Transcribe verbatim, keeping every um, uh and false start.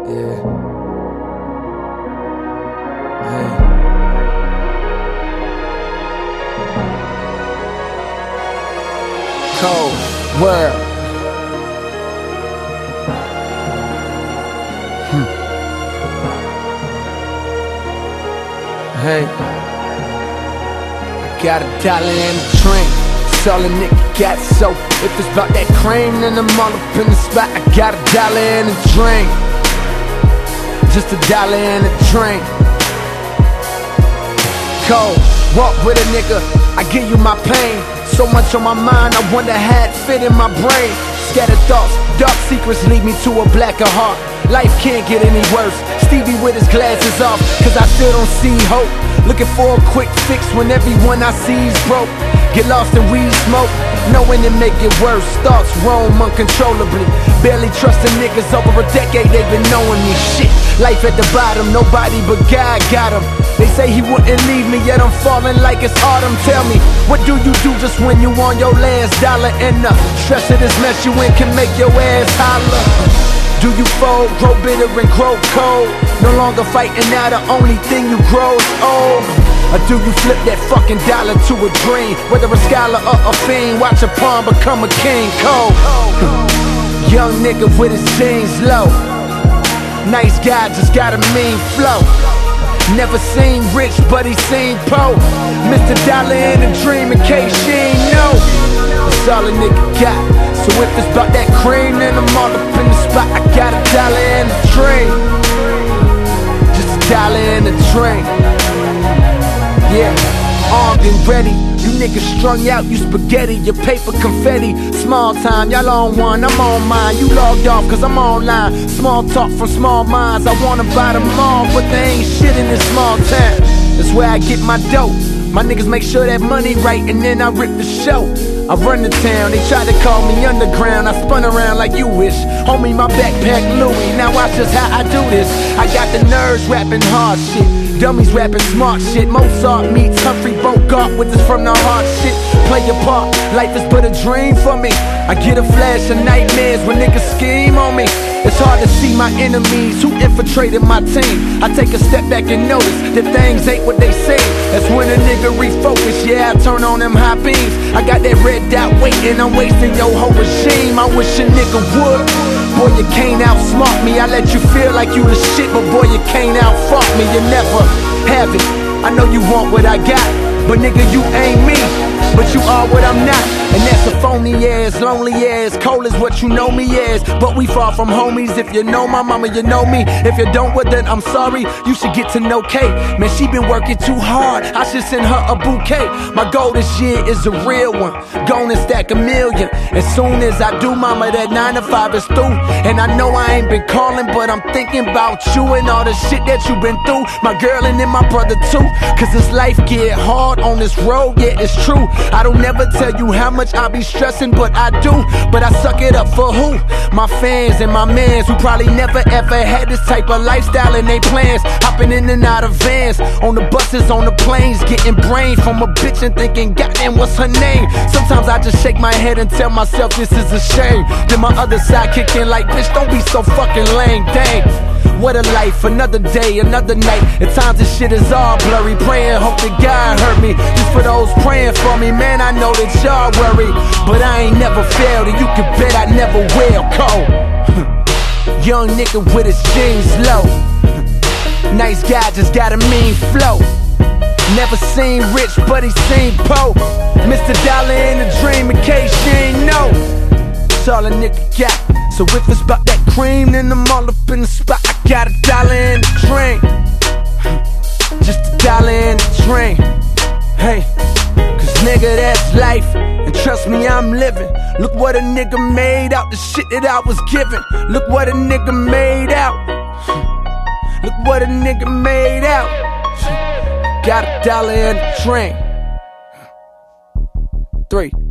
Yeah. Hey. Cold world. Hmm. Hey. I got a dollar and a drink. That's all a nigga got. So if it's about that cream, then I'm all up in the spot. I got a dollar and a drink. Just a dollar and a drink. Cold, walk with a nigga, I give you my pain. So much on my mind, I wonder how it fit in my brain. Scattered thoughts, dark secrets lead me to a blacker heart. Life can't get any worse. Stevie with his glasses off, cause I still don't see hope. Looking for a quick fix when everyone I see is broke. Get lost in weed smoke, knowing it make it worse. Thoughts roam uncontrollably. Barely trusting niggas, over a decade they've been knowing me. Shit, life at the bottom, nobody but God got him. They say he wouldn't leave me, yet I'm falling like it's autumn. Tell me, what do you do just when you on your last dollar? And the stress of this mess you in can make your ass holler. Do you fold, grow bitter and grow cold? No longer fighting now, the only thing you grow is old. Or do you flip that fucking dollar to a dream? Whether a scholar or a fiend, watch a pawn become a king. Cold. Young nigga with his jeans low. Nice guy, just got a mean flow. Never seen rich, but he seen po. Mister Dollar in a dream in case she ain't know. That's all a nigga got. So if it's about that cream, then I'm all up in the spot. I got a dollar and a drink. Just a dollar and a drink. Yeah, armed and ready. You niggas strung out, you spaghetti, your paper confetti. Small time, y'all on one, I'm on mine. You logged off cause I'm online. Small talk from small minds. I wanna buy them all, but there ain't shit in this small town. That's where I get my dope. My niggas make sure that money right, and then I rip the show. I run the town, they tried to call me underground. I spun around like you wish. Homie, my backpack Louis, now watch just how I do this. I got the nerves rapping hard shit. Dummies rapping smart shit. Mozart meets Humphrey Bogart with this from the heart shit. Play your part, life is but a dream for me. I get a flash of nightmares when niggas scheme on me. It's hard to see my enemies who infiltrated my team. I take a step back and notice that things ain't what they say. That's when a nigga refocus, yeah, I turn on them high beams. I got that red dot waiting, I'm wasting your whole regime. I wish a nigga would. Boy, you can't outsmart me. I let you feel like you the shit, but boy, you can't outfuck me. You never have it. I know you want what I got, but nigga, you ain't me. But you are what I'm not, and that's a phony ass, lonely ass. Cold is what you know me as, but we far from homies. If you know my mama, you know me. If you don't, well then I'm sorry. You should get to know Kate. Man, she been working too hard. I should send her a bouquet. My goal this year is a real one. Gonna stack a million. As soon as I do, mama, that nine to five is through. And I know I ain't been calling, but I'm thinking about you and all the shit that you been through. My girl and then my brother too. Cause this life get hard on this road, yeah, it's true. I don't never tell you how much I be stressing, but I do. But I suck it up for who? My fans and my mans who probably never ever had this type of lifestyle in they plans. Hopping in and out of vans, on the buses, on the planes, getting brain from a bitch and thinking, goddamn, what's her name? Sometimes I just shake my head and tell myself this is a shame. Then my other side kick in like, bitch, don't be so fucking lame, dang. What a life, another day, another night. At times this shit is all blurry. Praying, hope that God heard me. Just for those praying for me, man, I know that y'all worry, but I ain't never failed, and you can bet I never will. Cold. Young nigga with his jeans low. Nice guy, just got a mean flow. Never seen rich, but he seen po. Mister Dollar in a dream in case you ain't know. That's all a nigga got. So if it's about that cream, then I'm all up in the spot. I got a dollar and a drink. Just a dollar and a drink. Hey, cause nigga, that's life. And trust me, I'm living. Look what a nigga made out the shit that I was given. Look what a nigga made out. Look what a nigga made out. Got a dollar and a drink. Three.